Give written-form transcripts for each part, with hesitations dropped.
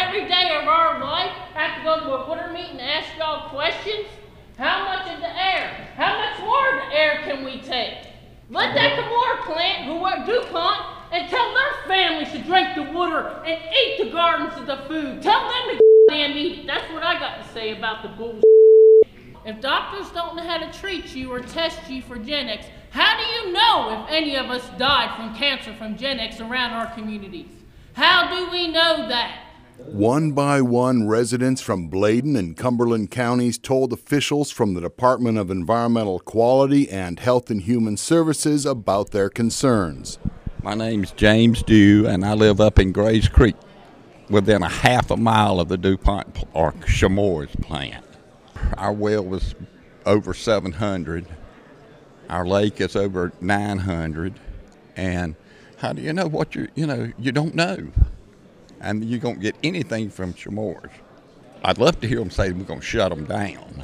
every day of our life have to go to a water meeting and ask y'all questions? How much of the air? How much more of the air can we take? Let that Chemours plant, who are DuPont, and tell their families to drink the water and eat the gardens of the food. Tell them to damn eat it. That's what I got to say about the bullshit. If doctors don't know how to treat you or test you for Gen X, how do you know if any of us died from cancer from Gen X around our communities? How do we know that? One by one, residents from Bladen and Cumberland counties told officials from the Department of Environmental Quality and Health and Human Services about their concerns. My name's James Dew, and I live up in Grays Creek, within a half a mile of the DuPont or Chemours plant. Our well was over 700. Our lake is over 900. And how do you know what you don't know? And you don't get anything from Chemours. I'd love to hear them say we're going to shut them down.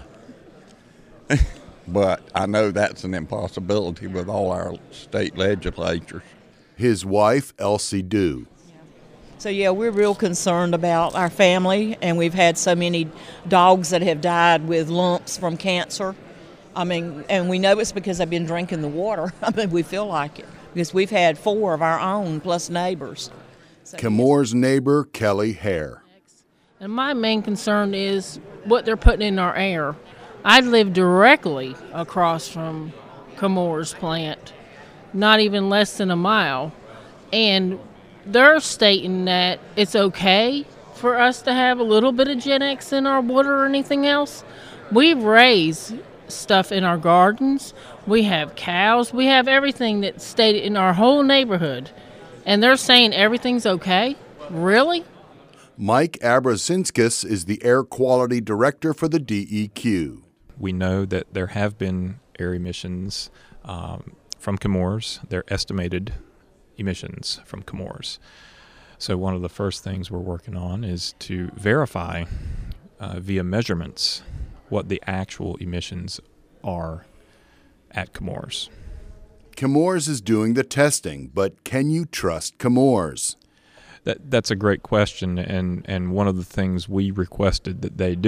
But I know that's an impossibility with all our state legislatures. His wife, Elsie Dew. So yeah, we're real concerned about our family, and we've had so many dogs that have died with lumps from cancer. I mean, and we know it's because they've been drinking the water. I mean, we feel like it because we've had 4 of our own plus neighbors. So, Chemours' neighbor, Kelly Hare. And my main concern is what they're putting in our air. I live directly across from Chemours plant, not even less than a mile, and they're stating that it's okay for us to have a little bit of Gen X in our water or anything else. We raise stuff in our gardens. We have cows. We have everything that's stated in our whole neighborhood. And they're saying everything's okay? Really? Mike Abrazinskis is the air quality director for the DEQ. We know that there have been air emissions from Chemours. They're estimated emissions from Chemours. So one of the first things we're working on is to verify via measurements what the actual emissions are at Chemours. Chemours is doing the testing, but can you trust Chemours? That's a great question, and one of the things we required that they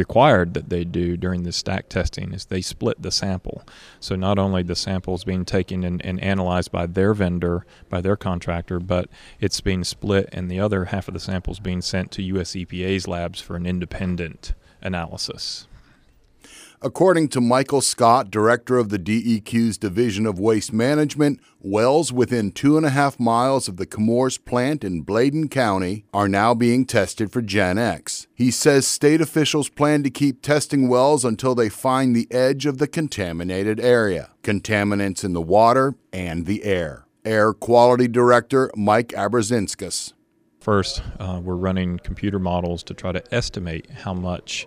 do during the stack testing is they split the sample. So not only the sample is being taken and analyzed by their vendor, by their contractor, but it's being split and the other half of the sample is being sent to US EPA's labs for an independent analysis. According to Michael Scott, director of the DEQ's Division of Waste Management, wells within 2.5 miles of the Chemours plant in Bladen County are now being tested for Gen X. He says state officials plan to keep testing wells until they find the edge of the contaminated area, contaminants in the water and the air. Air Quality Director Mike Abrazinskis. First, we're running computer models to try to estimate how much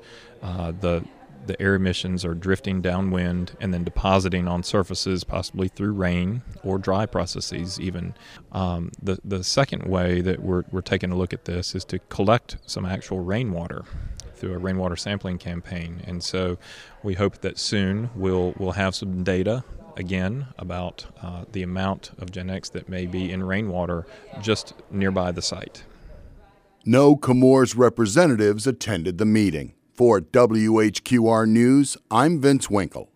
the air emissions are drifting downwind and then depositing on surfaces, possibly through rain or dry processes even. The second way that we're taking a look at this is to collect some actual rainwater through a rainwater sampling campaign. And so we hope that soon we'll have some data again about the amount of Gen X that may be in rainwater just nearby the site. No Chemours representatives attended the meeting. For WHQR News, I'm Vince Winkle.